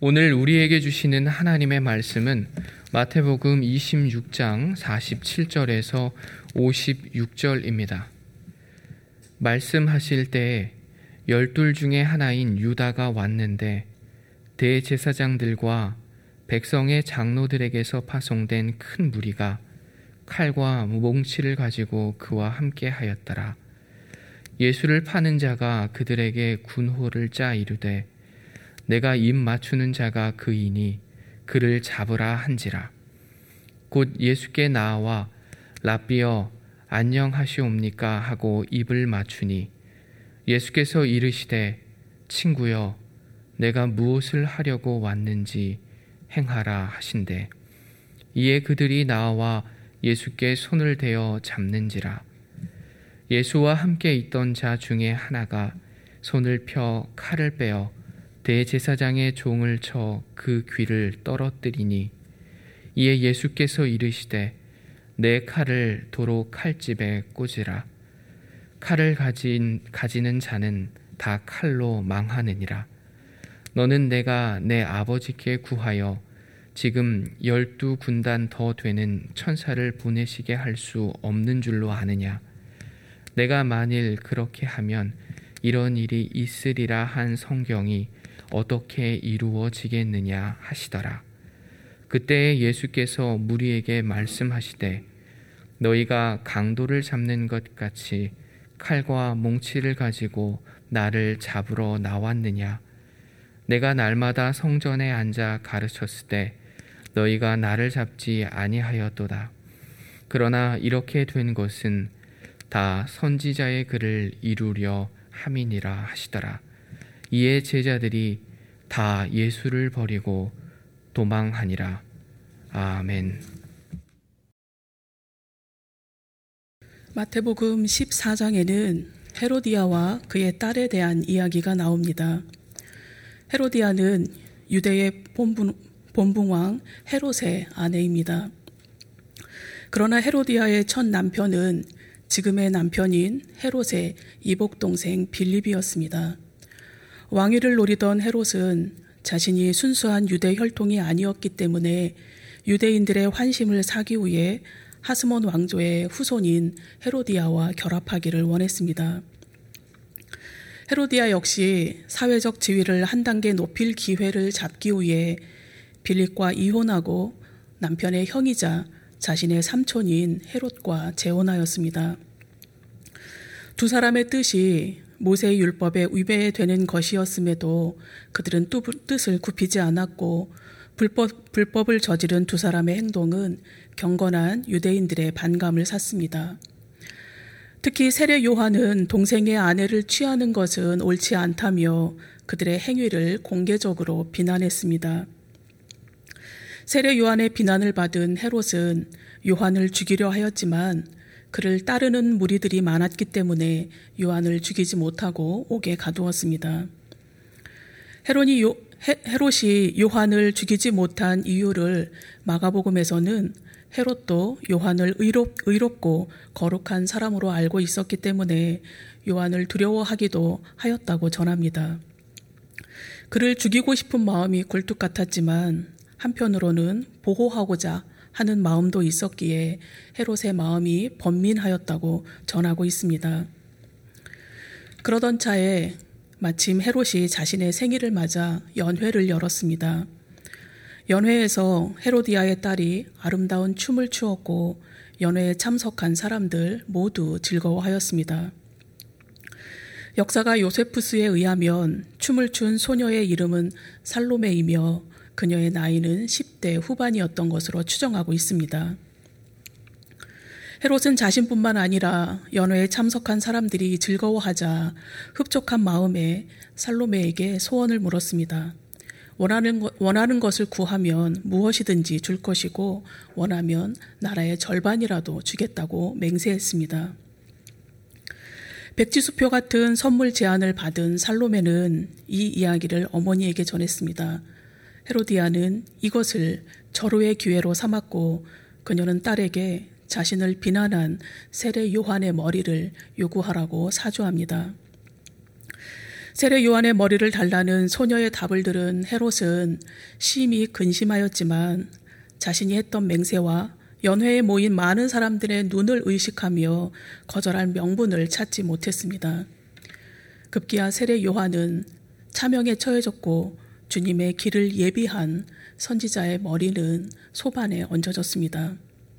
오늘 우리에게 주시는 하나님의 말씀은 마태복음 26장 47절에서 56절입니다. 말씀하실 때에 12 중에 하나인 유다가 왔는데 대제사장들과 백성의 장로들에게서 파송된 큰 무리가 칼과 몽치를 가지고 그와 함께 하였더라. 예수를 파는 자가 그들에게 군호를 짜 이르되 내가 입 맞추는 자가 그이니 그를 잡으라 한지라. 곧 예수께 나와 랍비여 안녕하시옵니까 하고 입을 맞추니 예수께서 이르시되 친구여 내가 무엇을 하려고 왔는지 행하라 하신대. 이에 그들이 나와 예수께 손을 대어 잡는지라. 예수와 함께 있던 자 중에 하나가 손을 펴 칼을 빼어 대제사장의 종을 쳐 그 귀를 떨어뜨리니 이에 예수께서 이르시되 내 칼을 도로 칼집에 꽂으라. 칼을 가지는 자는 다 칼로 망하느니라. 너는 내가 내 아버지께 구하여 지금 12군단 더 되는 천사를 보내시게 할 수 없는 줄로 아느냐. 내가 만일 그렇게 하면 이런 일이 있으리라 한 성경이 어떻게 이루어지겠느냐 하시더라. 그때 예수께서 무리에게 말씀하시되 너희가 강도를 잡는 것 같이 칼과 몽치를 가지고 나를 잡으러 나왔느냐. 내가 날마다 성전에 앉아 가르쳤을 때 너희가 나를 잡지 아니하였도다. 그러나 이렇게 된 것은 다 선지자의 글을 이루려 함이니라 하시더라. 이에 제자들이 다 예수를 버리고 도망하니라. 아멘. 마태복음 14장에는 헤로디아와 그의 딸에 대한 이야기가 나옵니다. 헤로디아는 유대의 본붕왕 헤롯의 아내입니다. 그러나 헤로디아의 첫 남편은 지금의 남편인 헤롯의 이복동생 빌립이었습니다. 왕위를 노리던 헤롯은 자신이 순수한 유대 혈통이 아니었기 때문에 유대인들의 환심을 사기 위해 하스몬 왕조의 후손인 헤로디아와 결합하기를 원했습니다. 헤로디아 역시 사회적 지위를 한 단계 높일 기회를 잡기 위해 빌립과 이혼하고 남편의 형이자 자신의 삼촌인 헤롯과 재혼하였습니다. 두 사람의 뜻이 모세의 율법에 위배되는 것이었음에도 그들은 뜻을 굽히지 않았고 불법을 저지른 두 사람의 행동은 경건한 유대인들의 반감을 샀습니다. 특히 세례 요한은 동생의 아내를 취하는 것은 옳지 않다며 그들의 행위를 공개적으로 비난했습니다. 세례 요한의 비난을 받은 헤롯은 요한을 죽이려 하였지만 그를 따르는 무리들이 많았기 때문에 요한을 죽이지 못하고 옥에 가두었습니다. 헤롯이 요한을 죽이지 못한 이유를 마가복음에서는 헤롯도 요한을 의롭고 거룩한 사람으로 알고 있었기 때문에 요한을 두려워하기도 하였다고 전합니다. 그를 죽이고 싶은 마음이 굴뚝 같았지만 한편으로는 보호하고자 하는 마음도 있었기에 헤롯의 마음이 번민하였다고 전하고 있습니다. 그러던 차에 마침 헤롯이 자신의 생일을 맞아 연회를 열었습니다. 연회에서 헤로디아의 딸이 아름다운 춤을 추었고 연회에 참석한 사람들 모두 즐거워하였습니다. 역사가 요세푸스에 의하면 춤을 춘 소녀의 이름은 살로메이며 그녀의 나이는 10대 후반이었던 것으로 추정하고 있습니다. 헤롯은 자신뿐만 아니라 연회에 참석한 사람들이 즐거워하자 흡족한 마음에 살로메에게 소원을 물었습니다. 원하는 것을 구하면 무엇이든지 줄 것이고 원하면 나라의 절반이라도 주겠다고 맹세했습니다. 백지수표 같은 선물 제안을 받은 살로메는 이 이야기를 어머니에게 전했습니다. 헤로디아는 이것을 절호의 기회로 삼았고 그녀는 딸에게 자신을 비난한 세례 요한의 머리를 요구하라고 사주합니다. 세례 요한의 머리를 달라는 소녀의 답을 들은 헤롯은 심히 근심하였지만 자신이 했던 맹세와 연회에 모인 많은 사람들의 눈을 의식하며 거절할 명분을 찾지 못했습니다. 급기야 세례 요한은 차명에 처해졌고 주님의 길을 예비한 선지자의 머리는 소반에 얹어졌습니다.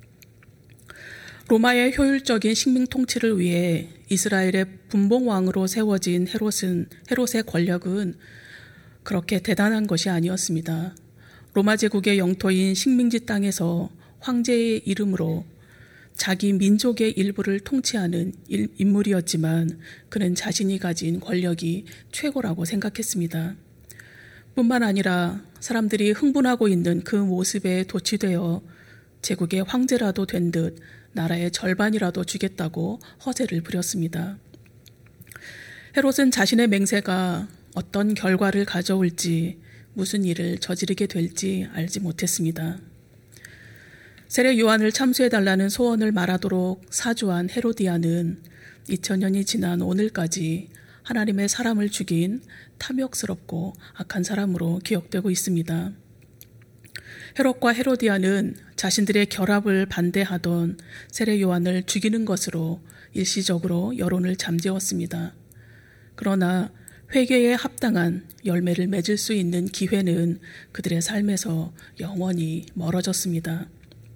로마의 효율적인 식민 통치를 위해 이스라엘의 분봉왕으로 세워진 헤롯의 권력은 그렇게 대단한 것이 아니었습니다. 로마 제국의 영토인 식민지 땅에서 황제의 이름으로 자기 민족의 일부를 통치하는 인물이었지만 그는 자신이 가진 권력이 최고라고 생각했습니다. 뿐만 아니라 사람들이 흥분하고 있는 그 모습에 도취되어 제국의 황제라도 된 듯 나라의 절반이라도 주겠다고 허세를 부렸습니다. 헤롯은 자신의 맹세가 어떤 결과를 가져올지 무슨 일을 저지르게 될지 알지 못했습니다. 세례 요한을 참수해달라는 소원을 말하도록 사주한 헤로디아는 2000년이 지난 오늘까지 하나님의 사람을 죽인 탐욕스럽고 악한 사람으로 기억되고 있습니다. 헤롯과 헤로디아는 자신들의 결합을 반대하던 세례 요한을 죽이는 것으로 일시적으로 여론을 잠재웠습니다. 그러나 회개에 합당한 열매를 맺을 수 있는 기회는 그들의 삶에서 영원히 멀어졌습니다.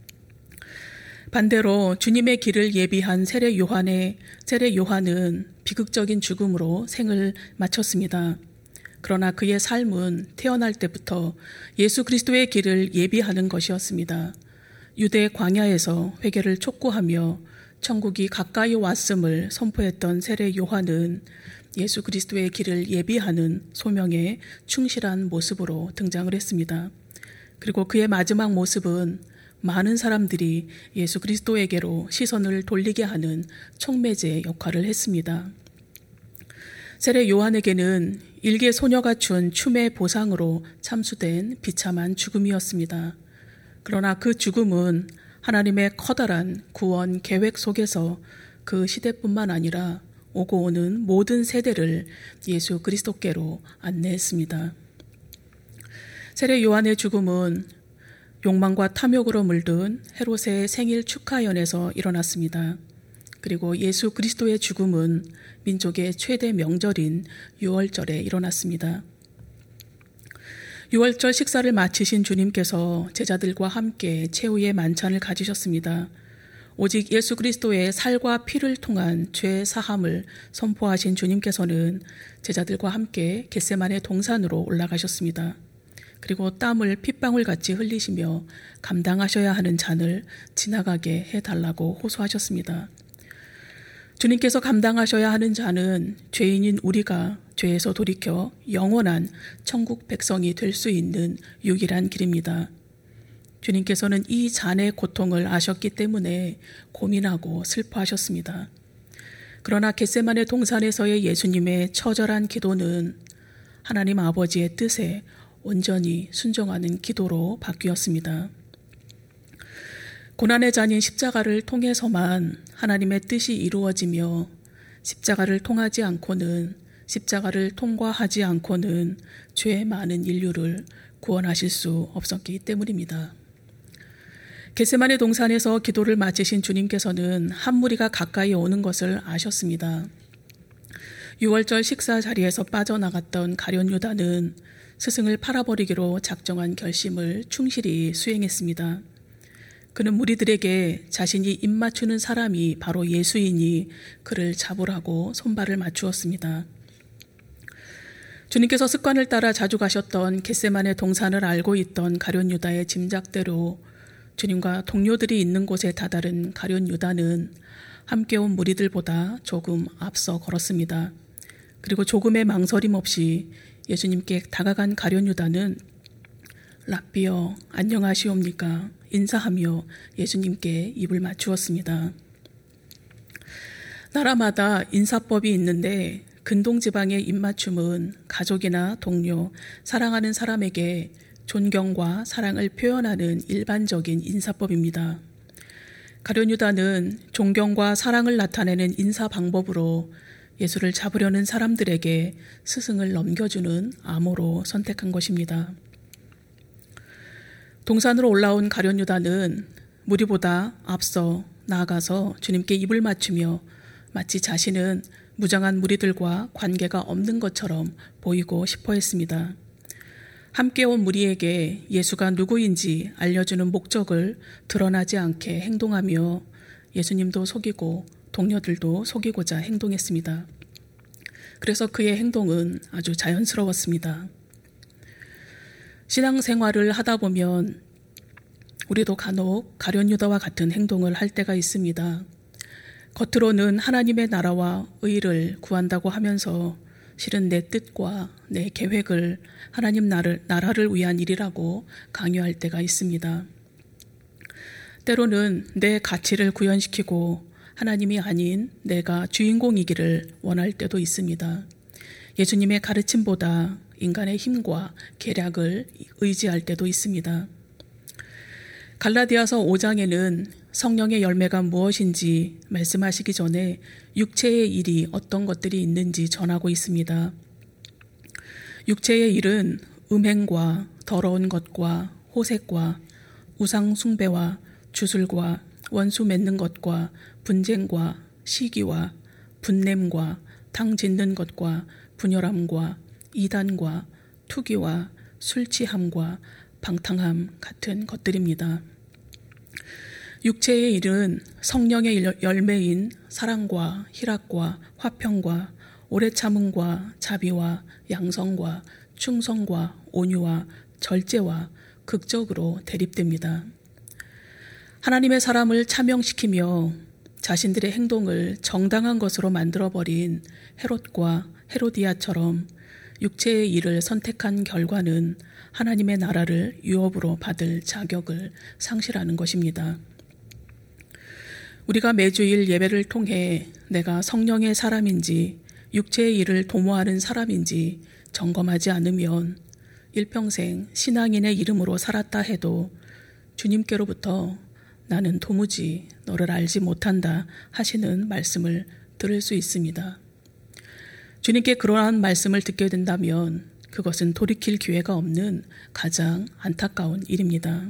반대로 주님의 길을 예비한 세례 요한은 비극적인 죽음으로 생을 마쳤습니다. 그러나 그의 삶은 태어날 때부터 예수 그리스도의 길을 예비하는 것이었습니다. 유대 광야에서 회개를 촉구하며 천국이 가까이 왔음을 선포했던 세례 요한은 예수 그리스도의 길을 예비하는 소명에 충실한 모습으로 등장을 했습니다. 그리고 그의 마지막 모습은 많은 사람들이 예수 그리스도에게로 시선을 돌리게 하는 촉매제 역할을 했습니다. 세례 요한에게는 일개 소녀가 준 춤의 보상으로 참수된 비참한 죽음이었습니다. 그러나 그 죽음은 하나님의 커다란 구원 계획 속에서 그 시대뿐만 아니라 오고 오는 모든 세대를 예수 그리스도께로 안내했습니다. 세례 요한의 죽음은 욕망과 탐욕으로 물든 헤롯의 생일 축하연에서 일어났습니다. 그리고 예수 그리스도의 죽음은 민족의 최대 명절인 유월절에 일어났습니다. 유월절 식사를 마치신 주님께서 제자들과 함께 최후의 만찬을 가지셨습니다. 오직 예수 그리스도의 살과 피를 통한 죄 사함을 선포하신 주님께서는 제자들과 함께 겟세마네 동산으로 올라가셨습니다. 그리고 땀을 핏방울같이 흘리시며 감당하셔야 하는 잔을 지나가게 해달라고 호소하셨습니다. 주님께서 감당하셔야 하는 잔은 죄인인 우리가 죄에서 돌이켜 영원한 천국 백성이 될 수 있는 유일한 길입니다. 주님께서는 이 잔의 고통을 아셨기 때문에 고민하고 슬퍼하셨습니다. 그러나 겟세마네 동산에서의 예수님의 처절한 기도는 하나님 아버지의 뜻에 온전히 순종하는 기도로 바뀌었습니다. 고난의 잔인 십자가를 통해서만 하나님의 뜻이 이루어지며 십자가를 통하지 않고는 십자가를 통과하지 않고는 죄 많은 인류를 구원하실 수 없었기 때문입니다. 겟세마네 동산에서 기도를 마치신 주님께서는 한 무리가 가까이 오는 것을 아셨습니다. 유월절 식사 자리에서 빠져나갔던 가룟 유다는 스승을 팔아버리기로 작정한 결심을 충실히 수행했습니다. 그는 무리들에게 자신이 입맞추는 사람이 바로 예수이니 그를 잡으라고 손발을 맞추었습니다. 주님께서 습관을 따라 자주 가셨던 겟세마네 동산을 알고 있던 가룟 유다의 짐작대로 주님과 동료들이 있는 곳에 다다른 가룟 유다는 함께 온 무리들보다 조금 앞서 걸었습니다. 그리고 조금의 망설임 없이 예수님께 다가간 가룟 유다는 랍비여 안녕하시옵니까 인사하며 예수님께 입을 맞추었습니다. 나라마다 인사법이 있는데 근동지방의 입맞춤은 가족이나 동료, 사랑하는 사람에게 존경과 사랑을 표현하는 일반적인 인사법입니다. 가룟 유다는 존경과 사랑을 나타내는 인사 방법으로 예수를 잡으려는 사람들에게 스승을 넘겨주는 암호로 선택한 것입니다. 동산으로 올라온 가룟 유다는 무리보다 앞서 나아가서 주님께 입을 맞추며 마치 자신은 무장한 무리들과 관계가 없는 것처럼 보이고 싶어 했습니다. 함께 온 무리에게 예수가 누구인지 알려주는 목적을 드러나지 않게 행동하며 예수님도 속이고 동료들도 속이고자 행동했습니다. 그래서 그의 행동은 아주 자연스러웠습니다. 신앙생활을 하다 보면 우리도 간혹 가룟 유다와 같은 행동을 할 때가 있습니다. 겉으로는 하나님의 나라와 의를 구한다고 하면서 실은 내 뜻과 내 계획을 하나님 나라를 위한 일이라고 강요할 때가 있습니다. 때로는 내 가치를 구현시키고 하나님이 아닌 내가 주인공이기를 원할 때도 있습니다. 예수님의 가르침보다 인간의 힘과 계략을 의지할 때도 있습니다. 갈라디아서 5장에는 성령의 열매가 무엇인지 말씀하시기 전에 육체의 일이 어떤 것들이 있는지 전하고 있습니다. 육체의 일은 음행과 더러운 것과 호색과 우상 숭배와 주술과 원수 맺는 것과 분쟁과 시기와 분냄과 당 짓는 것과 분열함과 이단과 투기와 술 취함과 방탕함 같은 것들입니다. 육체의 일은 성령의 열매인 사랑과 희락과 화평과 오래 참음과 자비와 양성과 충성과 온유와 절제와 극적으로 대립됩니다. 하나님의 사람을 차명시키며 자신들의 행동을 정당한 것으로 만들어버린 헤롯과 헤로디아처럼 육체의 일을 선택한 결과는 하나님의 나라를 유업으로 받을 자격을 상실하는 것입니다. 우리가 매주일 예배를 통해 내가 성령의 사람인지 육체의 일을 도모하는 사람인지 점검하지 않으면 일평생 신앙인의 이름으로 살았다 해도 주님께로부터 나는 도무지 너를 알지 못한다 하시는 말씀을 들을 수 있습니다. 주님께 그러한 말씀을 듣게 된다면 그것은 돌이킬 기회가 없는 가장 안타까운 일입니다.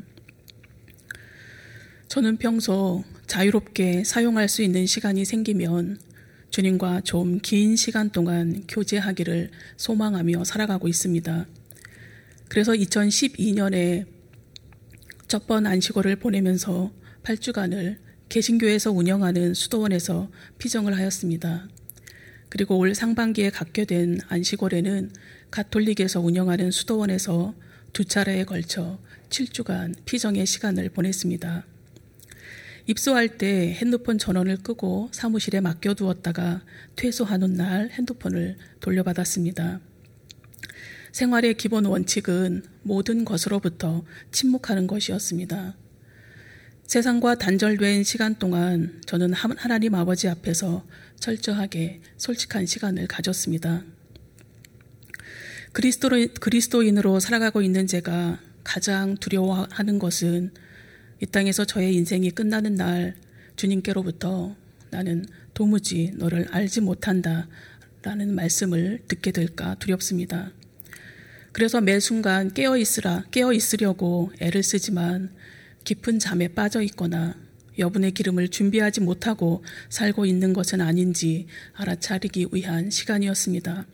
저는 평소 자유롭게 사용할 수 있는 시간이 생기면 주님과 좀 긴 시간 동안 교제하기를 소망하며 살아가고 있습니다. 그래서 2012년에 첫 번 안식월을 보내면서 8주간을 개신교에서 운영하는 수도원에서 피정을 하였습니다. 그리고 올 상반기에 갖게 된 안식월에는 가톨릭에서 운영하는 수도원에서 2차례에 걸쳐 7주간 피정의 시간을 보냈습니다. 입소할 때 핸드폰 전원을 끄고 사무실에 맡겨두었다가 퇴소하는 날 핸드폰을 돌려받았습니다. 생활의 기본 원칙은 모든 것으로부터 침묵하는 것이었습니다. 세상과 단절된 시간 동안 저는 하나님 아버지 앞에서 철저하게 솔직한 시간을 가졌습니다. 그리스도인으로 살아가고 있는 제가 가장 두려워하는 것은 이 땅에서 저의 인생이 끝나는 날 주님께로부터 나는 도무지 너를 알지 못한다 라는 말씀을 듣게 될까 두렵습니다. 그래서 매 순간 깨어 있으려고 애를 쓰지만 깊은 잠에 빠져 있거나 여분의 기름을 준비하지 못하고 살고 있는 것은 아닌지 알아차리기 위한 시간이었습니다.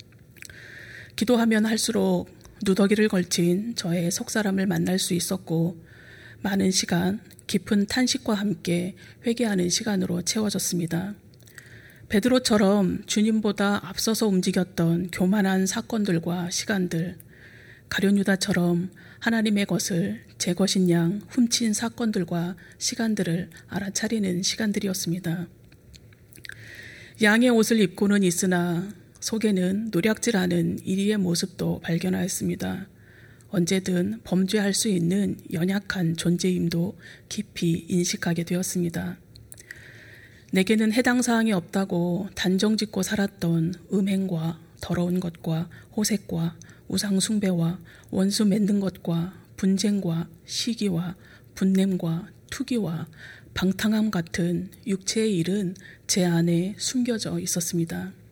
기도하면 할수록 누더기를 걸친 저의 속사람을 만날 수 있었고 많은 시간 깊은 탄식과 함께 회개하는 시간으로 채워졌습니다. 베드로처럼 주님보다 앞서서 움직였던 교만한 사건들과 시간들, 가룟 유다처럼 하나님의 것을 제 것인 양 훔친 사건들과 시간들을 알아차리는 시간들이었습니다. 양의 옷을 입고는 있으나 속에는 노략질하는 이리의 모습도 발견하였습니다. 언제든 범죄할 수 있는 연약한 존재임도 깊이 인식하게 되었습니다. 내게는 해당 사항이 없다고 단정짓고 살았던 음행과 더러운 것과 호색과 우상 숭배와 원수 맺는 것과 분쟁과 시기와 분냄과 투기와 방탕함 같은 육체의 일은 제 안에 숨겨져 있었습니다.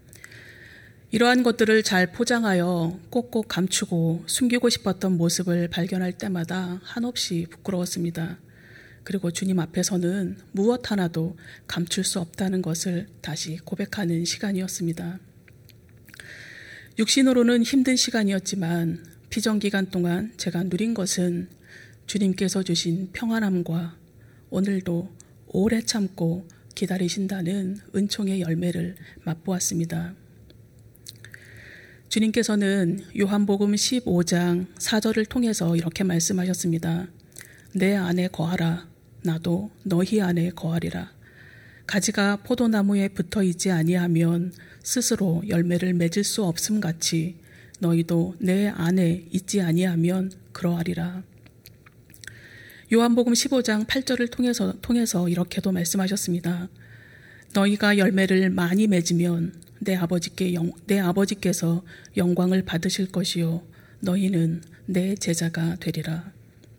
이러한 것들을 잘 포장하여 꼭꼭 감추고 숨기고 싶었던 모습을 발견할 때마다 한없이 부끄러웠습니다. 그리고 주님 앞에서는 무엇 하나도 감출 수 없다는 것을 다시 고백하는 시간이었습니다. 육신으로는 힘든 시간이었지만 피정기간 동안 제가 누린 것은 주님께서 주신 평안함과 오늘도 오래 참고 기다리신다는 은총의 열매를 맛보았습니다. 주님께서는 요한복음 15장 4절을 통해서 이렇게 말씀하셨습니다. 내 안에 거하라. 나도 너희 안에 거하리라. 가지가 포도나무에 붙어 있지 아니하면 스스로 열매를 맺을 수 없음 같이 너희도 내 안에 있지 아니하면 그러하리라. 요한복음 15장 8절을 통해서 이렇게도 말씀하셨습니다. 너희가 열매를 많이 맺으면 내 아버지께서 영광을 받으실 것이요 너희는 내 제자가 되리라.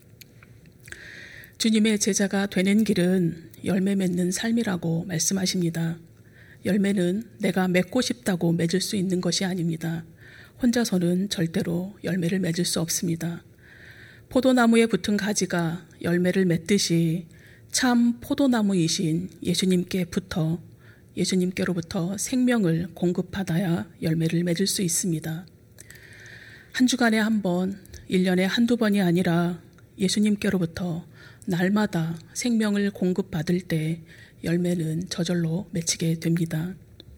주님의 제자가 되는 길은 열매 맺는 삶이라고 말씀하십니다. 열매는 내가 맺고 싶다고 맺을 수 있는 것이 아닙니다. 혼자서는 절대로 열매를 맺을 수 없습니다. 포도나무에 붙은 가지가 열매를 맺듯이 참 포도나무이신 예수님께로부터 생명을 공급받아야 열매를 맺을 수 있습니다. 한 주간에 한 번, 1년에 한두 번이 아니라 예수님께로부터 날마다 생명을 공급받을 때 열매는 저절로 맺히게 됩니다.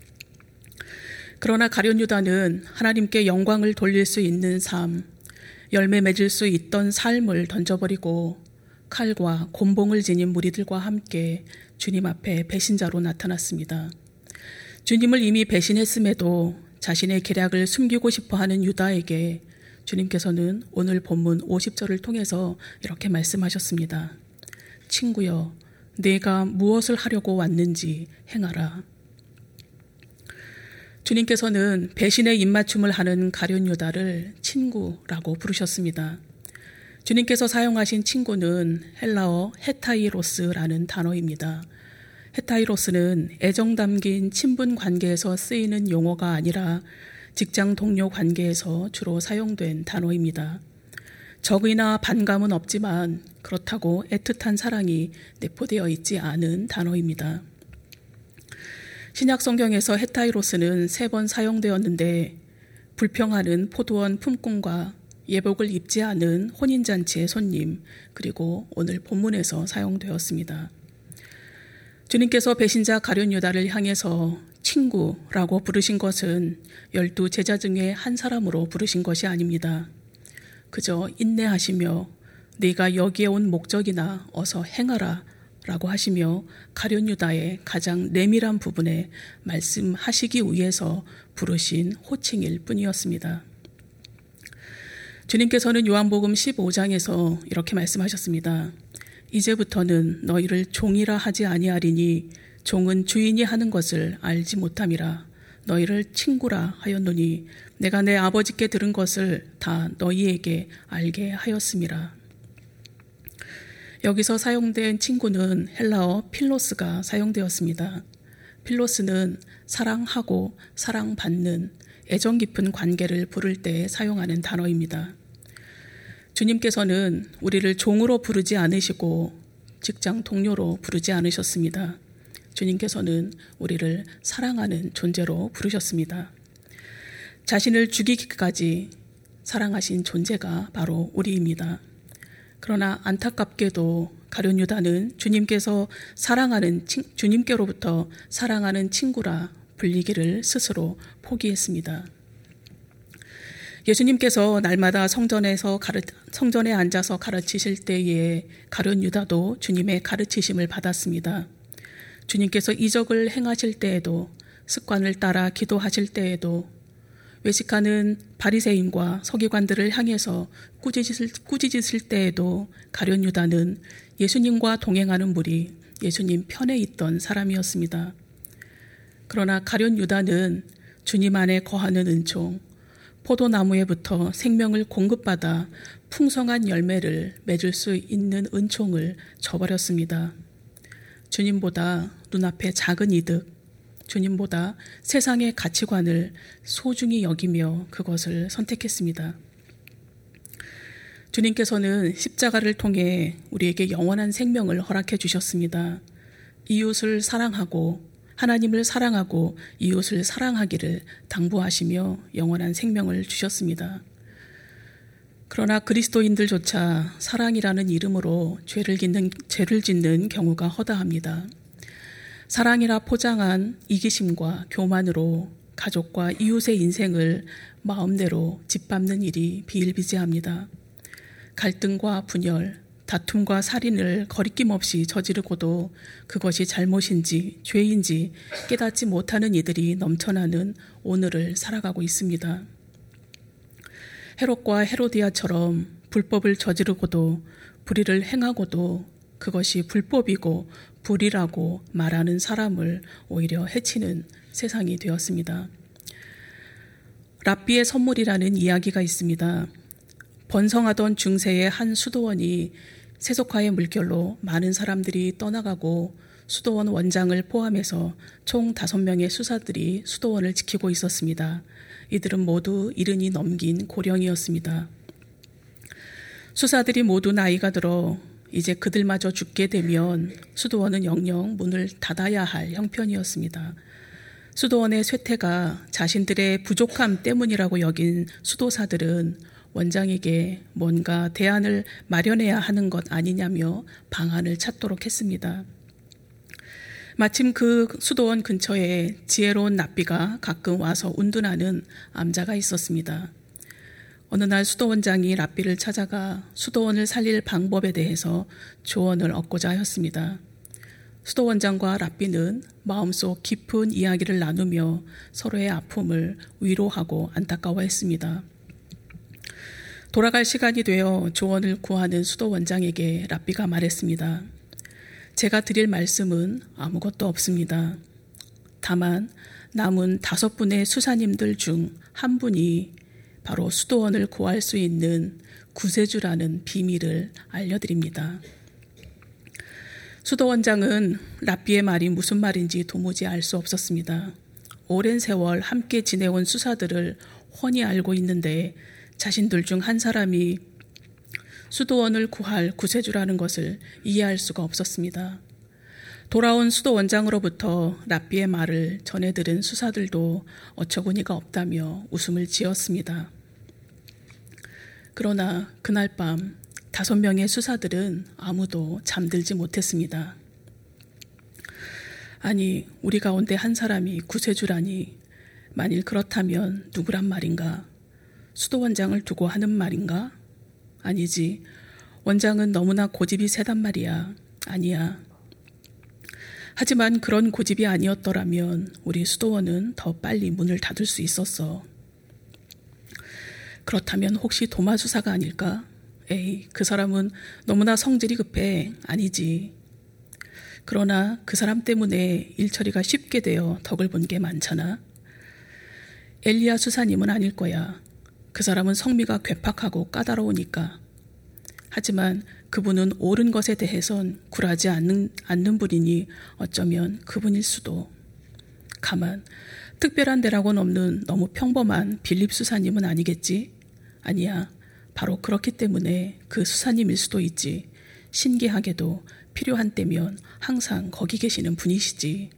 그러나 가룟 유다는 하나님께 영광을 돌릴 수 있는 삶, 열매 맺을 수 있던 삶을 던져버리고 칼과 곤봉을 지닌 무리들과 함께 주님 앞에 배신자로 나타났습니다. 주님을 이미 배신했음에도 자신의 계략을 숨기고 싶어하는 유다에게 주님께서는 오늘 본문 50절을 통해서 이렇게 말씀하셨습니다. 친구여, 내가 무엇을 하려고 왔는지 행하라. 주님께서는 배신의 입맞춤을 하는 가룟 유다를 친구라고 부르셨습니다. 주님께서 사용하신 친구는 헬라어 헤타이로스라는 단어입니다. 헤타이로스는 애정 담긴 친분 관계에서 쓰이는 용어가 아니라 직장 동료 관계에서 주로 사용된 단어입니다. 적이나 반감은 없지만 그렇다고 애틋한 사랑이 내포되어 있지 않은 단어입니다. 신약 성경에서 헤타이로스는 3번 사용되었는데 불평하는 포도원 품꾼과 예복을 입지 않은 혼인잔치의 손님, 그리고 오늘 본문에서 사용되었습니다. 주님께서 배신자 가룟 유다를 향해서 친구라고 부르신 것은 12 제자 중에 한 사람으로 부르신 것이 아닙니다. 그저 인내하시며 네가 여기에 온 목적이나 어서 행하라 라고 하시며 가룟 유다의 가장 내밀한 부분에 말씀하시기 위해서 부르신 호칭일 뿐이었습니다. 주님께서는 요한복음 15장에서 이렇게 말씀하셨습니다. 이제부터는 너희를 종이라 하지 아니하리니 종은 주인이 하는 것을 알지 못함이라. 너희를 친구라 하였노니 내가 내 아버지께 들은 것을 다 너희에게 알게 하였음이라. 여기서 사용된 친구는 헬라어 필로스가 사용되었습니다. 필로스는 사랑하고 사랑받는 애정 깊은 관계를 부를 때 사용하는 단어입니다. 주님께서는 우리를 종으로 부르지 않으시고 직장 동료로 부르지 않으셨습니다. 주님께서는 우리를 사랑하는 존재로 부르셨습니다. 자신을 죽이기까지 사랑하신 존재가 바로 우리입니다. 그러나 안타깝게도 가룟 유다는 주님께로부터 사랑하는 친구라 불리기를 스스로 포기했습니다. 예수님께서 날마다 성전에 앉아서 가르치실 때에 가룟 유다도 주님의 가르치심을 받았습니다. 주님께서 이적을 행하실 때에도, 습관을 따라 기도하실 때에도, 외식하는 바리새인과 서기관들을 향해서 꾸짖으실 때에도 가룟 유다는 예수님과 동행하는 무리, 예수님 편에 있던 사람이었습니다. 그러나 가룟 유다는 주님 안에 거하는 은총, 포도나무에부터 생명을 공급받아 풍성한 열매를 맺을 수 있는 은총을 저버렸습니다. 주님보다 눈앞에 작은 이득, 주님보다 세상의 가치관을 소중히 여기며 그것을 선택했습니다. 주님께서는 십자가를 통해 우리에게 영원한 생명을 허락해 주셨습니다. 이웃을 사랑하고 하나님을 사랑하고 이웃을 사랑하기를 당부하시며 영원한 생명을 주셨습니다. 그러나 그리스도인들조차 사랑이라는 이름으로 죄를 짓는 경우가 허다합니다. 사랑이라 포장한 이기심과 교만으로 가족과 이웃의 인생을 마음대로 짓밟는 일이 비일비재합니다. 갈등과 분열, 다툼과 살인을 거리낌 없이 저지르고도 그것이 잘못인지 죄인지 깨닫지 못하는 이들이 넘쳐나는 오늘을 살아가고 있습니다. 헤롯과 헤로디아처럼 불법을 저지르고도 불의를 행하고도 그것이 불법이고 불의라고 말하는 사람을 오히려 해치는 세상이 되었습니다. 랍비의 선물이라는 이야기가 있습니다. 번성하던 중세의 한 수도원이 세속화의 물결로 많은 사람들이 떠나가고 수도원 원장을 포함해서 총 5명의 수사들이 수도원을 지키고 있었습니다. 이들은 모두 70이 넘긴 고령이었습니다. 수사들이 모두 나이가 들어 이제 그들마저 죽게 되면 수도원은 영영 문을 닫아야 할 형편이었습니다. 수도원의 쇠퇴가 자신들의 부족함 때문이라고 여긴 수도사들은 원장에게 뭔가 대안을 마련해야 하는 것 아니냐며 방안을 찾도록 했습니다. 마침 그 수도원 근처에 지혜로운 랍비가 가끔 와서 운둔하는 암자가 있었습니다. 어느 날 수도원장이 랍비를 찾아가 수도원을 살릴 방법에 대해서 조언을 얻고자 하였습니다. 수도원장과 랍비는 마음속 깊은 이야기를 나누며 서로의 아픔을 위로하고 안타까워했습니다. 돌아갈 시간이 되어 조언을 구하는 수도원장에게 랍비가 말했습니다. 제가 드릴 말씀은 아무것도 없습니다. 다만 남은 5분의 수사님들 중 한 분이 바로 수도원을 구할 수 있는 구세주라는 비밀을 알려드립니다. 수도원장은 랍비의 말이 무슨 말인지 도무지 알 수 없었습니다. 오랜 세월 함께 지내온 수사들을 훤히 알고 있는데 자신들 중 한 사람이 수도원을 구할 구세주라는 것을 이해할 수가 없었습니다. 돌아온 수도원장으로부터 랍비의 말을 전해 들은 수사들도 어처구니가 없다며 웃음을 지었습니다. 그러나 그날 밤 5명의 수사들은 아무도 잠들지 못했습니다. 아니, 우리 가운데 한 사람이 구세주라니, 만일 그렇다면 누구란 말인가? 수도원장을 두고 하는 말인가? 아니지, 원장은 너무나 고집이 세단 말이야. 아니야. 하지만 그런 고집이 아니었더라면 우리 수도원은 더 빨리 문을 닫을 수 있었어. 그렇다면 혹시 도마수사가 아닐까? 에이, 그 사람은 너무나 성질이 급해. 아니지. 그러나 그 사람 때문에 일처리가 쉽게 되어 덕을 본 게 많잖아. 엘리야 수사님은 아닐 거야. 그 사람은 성미가 괴팍하고 까다로우니까. 하지만 그분은 옳은 것에 대해선 굴하지 않는 분이니 어쩌면 그분일 수도. 가만, 특별한 데라고는 없는 너무 평범한 빌립 수사님은 아니겠지? 아니야. 바로 그렇기 때문에 그 수사님일 수도 있지. 신기하게도 필요한 때면 항상 거기 계시는 분이시지.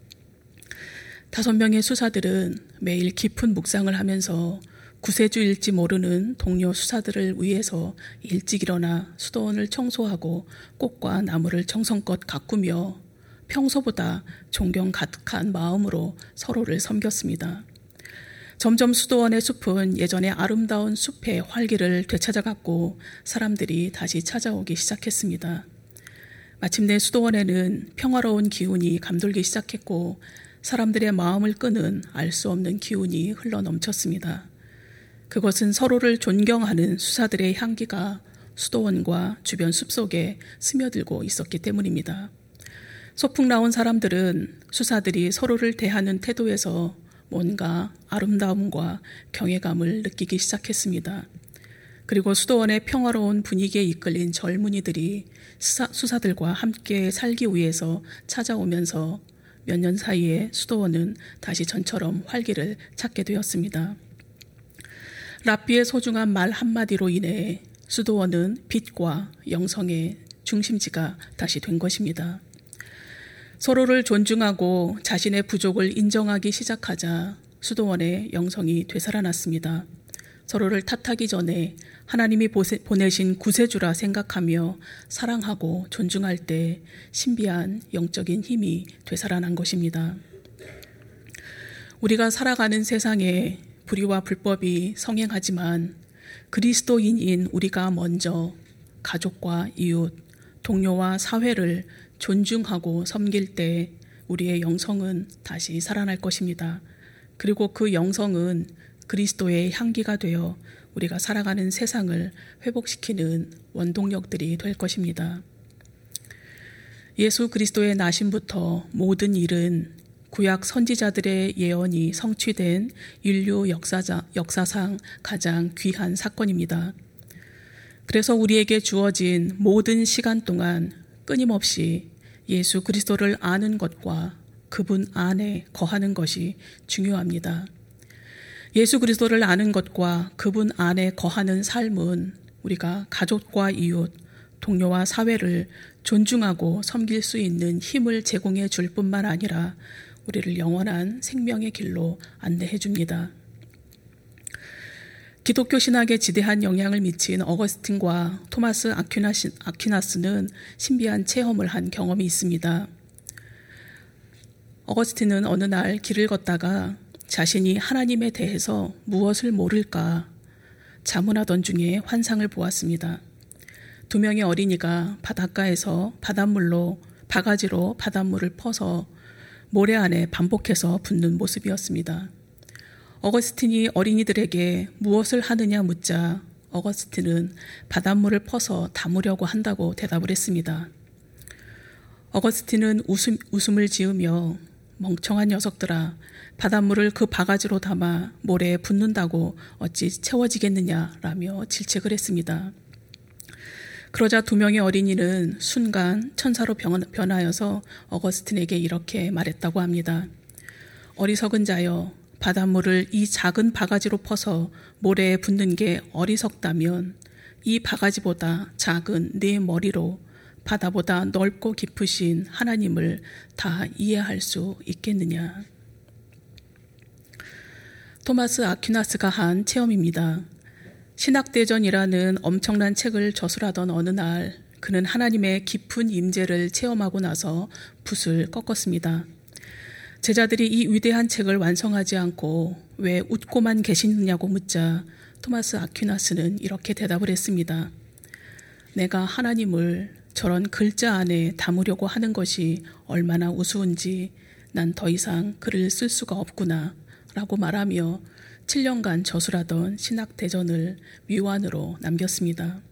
5명의 수사들은 매일 깊은 묵상을 하면서 구세주일지 모르는 동료 수사들을 위해서 일찍 일어나 수도원을 청소하고 꽃과 나무를 정성껏 가꾸며 평소보다 존경 가득한 마음으로 서로를 섬겼습니다. 점점 수도원의 숲은 예전의 아름다운 숲의 활기를 되찾아갔고 사람들이 다시 찾아오기 시작했습니다. 마침내 수도원에는 평화로운 기운이 감돌기 시작했고 사람들의 마음을 끄는 알 수 없는 기운이 흘러넘쳤습니다. 그것은 서로를 존경하는 수사들의 향기가 수도원과 주변 숲속에 스며들고 있었기 때문입니다. 소풍 나온 사람들은 수사들이 서로를 대하는 태도에서 뭔가 아름다움과 경외감을 느끼기 시작했습니다. 그리고 수도원의 평화로운 분위기에 이끌린 젊은이들이 수사들과 함께 살기 위해서 찾아오면서 몇 년 사이에 수도원은 다시 전처럼 활기를 찾게 되었습니다. 랍비의 소중한 말 한마디로 인해 수도원은 빛과 영성의 중심지가 다시 된 것입니다. 서로를 존중하고 자신의 부족을 인정하기 시작하자 수도원의 영성이 되살아났습니다. 서로를 탓하기 전에 하나님이 보내신 구세주라 생각하며 사랑하고 존중할 때 신비한 영적인 힘이 되살아난 것입니다. 우리가 살아가는 세상에 불의와 불법이 성행하지만 그리스도인인 우리가 먼저 가족과 이웃, 동료와 사회를 존중하고 섬길 때 우리의 영성은 다시 살아날 것입니다. 그리고 그 영성은 그리스도의 향기가 되어 우리가 살아가는 세상을 회복시키는 원동력들이 될 것입니다. 예수 그리스도의 나심부터 모든 일은 구약 선지자들의 예언이 성취된 인류 역사상 가장 귀한 사건입니다. 그래서 우리에게 주어진 모든 시간 동안 끊임없이 예수 그리스도를 아는 것과 그분 안에 거하는 것이 중요합니다. 예수 그리스도를 아는 것과 그분 안에 거하는 삶은 우리가 가족과 이웃, 동료와 사회를 존중하고 섬길 수 있는 힘을 제공해 줄 뿐만 아니라 우리를 영원한 생명의 길로 안내해 줍니다. 기독교 신학에 지대한 영향을 미친 어거스틴과 토마스 아퀴나스는 신비한 체험을 한 경험이 있습니다. 어거스틴은 어느 날 길을 걷다가 자신이 하나님에 대해서 무엇을 모를까 자문하던 중에 환상을 보았습니다. 2명의 어린이가 바닷가에서 바가지로 바닷물을 퍼서 모래 안에 반복해서 붓는 모습이었습니다. 어거스틴이 어린이들에게 무엇을 하느냐 묻자 어거스틴은 바닷물을 퍼서 담으려고 한다고 대답을 했습니다. 어거스틴은 웃음을 지으며 멍청한 녀석들아, 바닷물을 그 바가지로 담아 모래에 붓는다고 어찌 채워지겠느냐라며 질책을 했습니다. 그러자 2명의 어린이는 순간 천사로 변하여서 어거스틴에게 이렇게 말했다고 합니다. 어리석은 자여, 바닷물을 이 작은 바가지로 퍼서 모래에 붓는 게 어리석다면 이 바가지보다 작은 네 머리로 바다보다 넓고 깊으신 하나님을 다 이해할 수 있겠느냐. 토마스 아퀴나스가 한 체험입니다. 신학대전이라는 엄청난 책을 저술하던 어느 날 그는 하나님의 깊은 임재를 체험하고 나서 붓을 꺾었습니다. 제자들이 이 위대한 책을 완성하지 않고 왜 웃고만 계시느냐고 묻자 토마스 아퀴나스는 이렇게 대답을 했습니다. 내가 하나님을 저런 글자 안에 담으려고 하는 것이 얼마나 우스운지 난 더 이상 글을 쓸 수가 없구나 라고 말하며 7년간 저술하던 신학대전을 묘안으로 남겼습니다.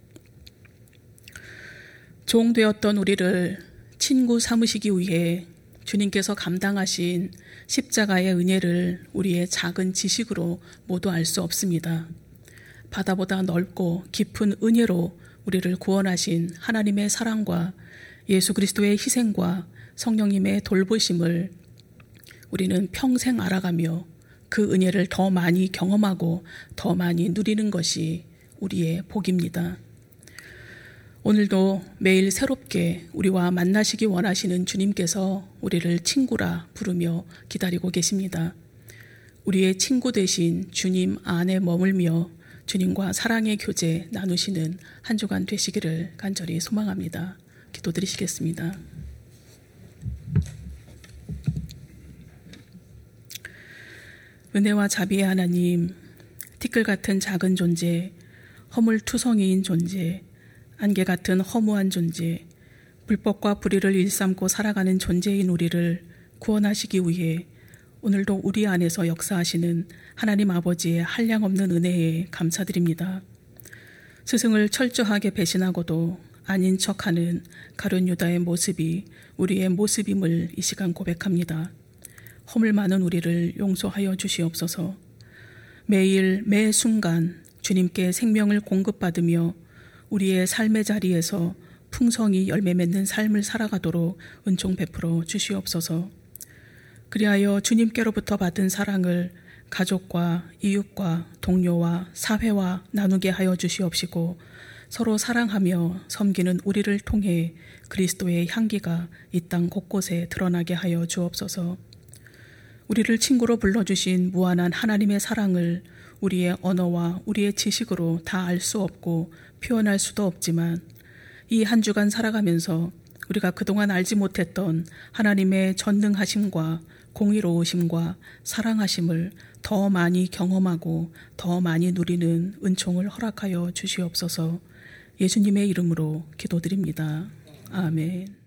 종되었던 우리를 친구 삼으시기 위해 주님께서 감당하신 십자가의 은혜를 우리의 작은 지식으로 모두 알 수 없습니다. 바다보다 넓고 깊은 은혜로 우리를 구원하신 하나님의 사랑과 예수 그리스도의 희생과 성령님의 돌보심을 우리는 평생 알아가며 그 은혜를 더 많이 경험하고 더 많이 누리는 것이 우리의 복입니다. 오늘도 매일 새롭게 우리와 만나시기 원하시는 주님께서 우리를 친구라 부르며 기다리고 계십니다. 우리의 친구 되신 주님 안에 머물며 주님과 사랑의 교제 나누시는 한 주간 되시기를 간절히 소망합니다. 기도드리시겠습니다. 은혜와 자비의 하나님, 티끌 같은 작은 존재, 허물투성이인 존재, 안개 같은 허무한 존재, 불법과 불의를 일삼고 살아가는 존재인 우리를 구원하시기 위해 오늘도 우리 안에서 역사하시는 하나님 아버지의 한량없는 은혜에 감사드립니다. 스승을 철저하게 배신하고도 아닌 척하는 가룟 유다의 모습이 우리의 모습임을 이 시간 고백합니다. 허물 많은 우리를 용서하여 주시옵소서. 매일 매 순간 주님께 생명을 공급받으며 우리의 삶의 자리에서 풍성히 열매 맺는 삶을 살아가도록 은총 베풀어 주시옵소서. 그리하여 주님께로부터 받은 사랑을 가족과 이웃과 동료와 사회와 나누게 하여 주시옵시고 서로 사랑하며 섬기는 우리를 통해 그리스도의 향기가 이 땅 곳곳에 드러나게 하여 주옵소서. 우리를 친구로 불러주신 무한한 하나님의 사랑을 우리의 언어와 우리의 지식으로 다 알 수 없고 표현할 수도 없지만 이 한 주간 살아가면서 우리가 그동안 알지 못했던 하나님의 전능하심과 공의로우심과 사랑하심을 더 많이 경험하고 더 많이 누리는 은총을 허락하여 주시옵소서. 예수님의 이름으로 기도드립니다. 아멘.